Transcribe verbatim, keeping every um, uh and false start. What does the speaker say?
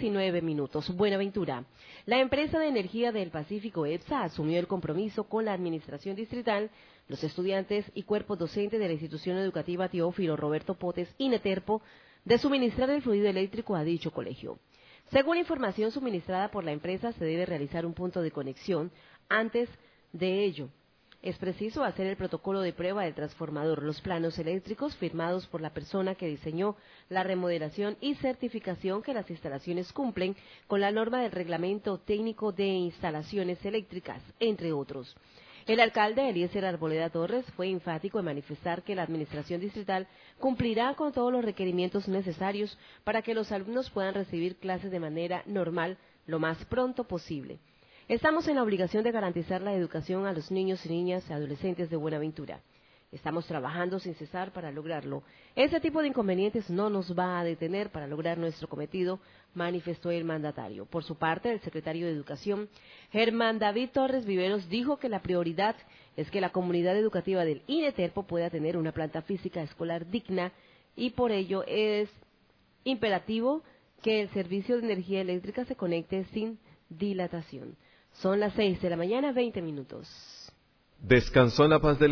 diecinueve minutos. Buenaventura. La empresa de energía del Pacífico, EPSA, asumió el compromiso con la administración distrital, los estudiantes y cuerpos docentes de la institución educativa Teófilo Roberto Potes, INETERPO, de suministrar el fluido eléctrico a dicho colegio. Según información suministrada por la empresa, se debe realizar un punto de conexión. Antes de ello, es preciso hacer el protocolo de prueba del transformador, los planos eléctricos firmados por la persona que diseñó la remodelación y certificación que las instalaciones cumplen con la norma del Reglamento Técnico de Instalaciones Eléctricas, entre otros. El alcalde Eliezer Arboleda Torres fue enfático en manifestar que la administración distrital cumplirá con todos los requerimientos necesarios para que los alumnos puedan recibir clases de manera normal lo más pronto posible. Estamos en la obligación de garantizar la educación a los niños y niñas y adolescentes de Buenaventura. Estamos trabajando sin cesar para lograrlo. Ese tipo de inconvenientes no nos va a detener para lograr nuestro cometido, manifestó el mandatario. Por su parte, el secretario de Educación, Germán David Torres Viveros, dijo que la prioridad es que la comunidad educativa del INETERPO pueda tener una planta física escolar digna y por ello es imperativo que el servicio de energía eléctrica se conecte sin dilatación. Son las seis de la mañana, veinte minutos. Descansó en la paz del